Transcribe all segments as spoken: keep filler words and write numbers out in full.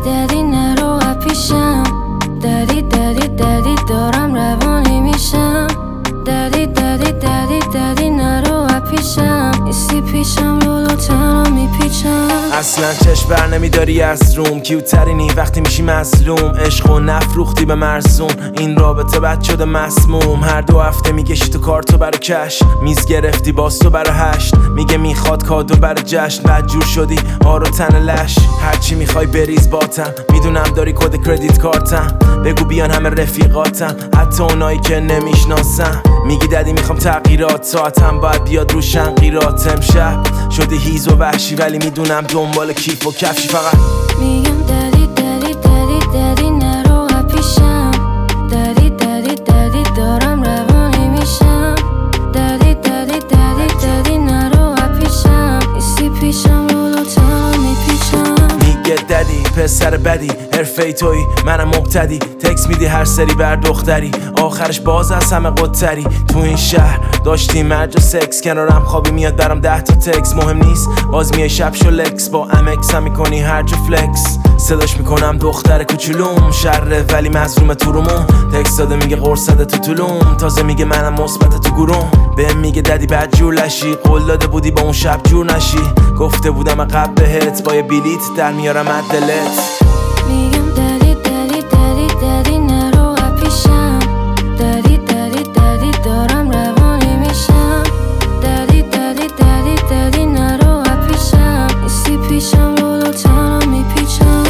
ددی نرو پیشم، ددی ددی ددی دارم روانی میشم، ددی ددی ددی ددی نرو پیشم، ایستی پیشم رولو تنها میپیچم. اصلا چشم بر نمیداری از روم، کیوترینی وقتی میشی مظلوم، عشق و نفروختی به مرزون، این رابطه بد شده مسموم. هر دو هفته میگشی تو کارتو برا کش، میز گرفتی باز تو برا هشت، میگه میخواد کادو برا جشن، بد جور شدی آرو تن لش، هرچی میخوای بریز باتم، میدونم داری کد کردیت کارتم، بگو بیان همه رفیقاتم حتی اونایی که نمیشناسم. میگی ددی میخوام تغییرات، ساعتم باید بیاد رو شنقیرات، امشب شدی هیز و وحشی ولی میدونم دنبال کیف و کفشی فقط. میگم ددی ددی ددی ددی نرو پیشم، ددی ددی ددی دارم روانی میشم، ددی ددی ددی ددی نرو پیشم، ایستی پیشم رولو تنها میپیچم. میگه ددی پسر بدی، حرفه توی منم مبتدی، تکس میدی هر سری بر دختری، آخرش باز از همه قدتری. تو این شهر داشتی مرج و سکس، کنارم خوابی میاد برام ده تا تکس، مهم نیست باز میای شب شو لکس، با امکس هم میکنی هرج و فلکس، صداش میکنم دختر کوچولوم، شره ولی مظلوم تو رومون، تکس داده میگه قرص زده تو طولوم، تازه میگه منم مثبت تو گروم، بهم میگه ددی بد جور لشی، قول داده بودی با اون شب جور نشی، گفته بودم عقب بهت با یه بلیت در میارم از دلت. میگم ددی ددی ددی ددی نرو پیشم، ددی ددی ددی دارم روانی میشم، ددی ددی ددی ددی نرو پیشم، ایستی پیشم رولو تنها میپیچم.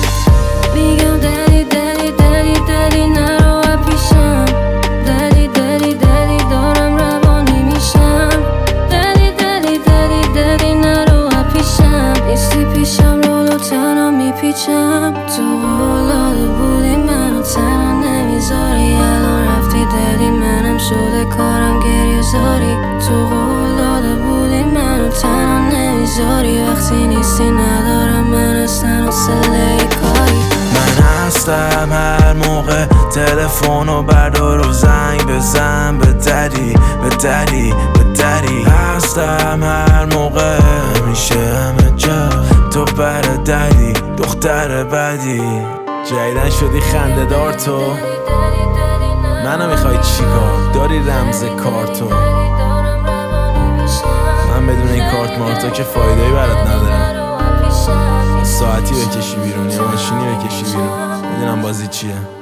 میگم ددی ددی ددی ددی نرو پیشم، ددی ددی ددی دارم روانی میشم، ددی ددی ددی ددی نرو پیشم، ایستی پیشم رولو تنها میپیچم. تو قول داده بودی منو تنها نمیذاری، الان رفتی ددی منم شده کارم گریه زاری، تو قول داده بودی منو تنها نمیذاری، وقتی نیستی ندارم من اصلا حوصله کاری. من هستم هر موقع، تلفنو بردار و زنگ بزن به ددی به ددی به ددی، هستم هر موقع میشه همه جا، تو بر ددی دختر بدی. جدیدن شدی خنده دار تو، منو میخوای چیکار؟ داری رمز کارتو؟ من بدون این کارت مارتا که فایده‌ای برات ندارم، ساعتی بکشی بیرون یا ماشینی بکشی بیرون، میدونم بازی چیه.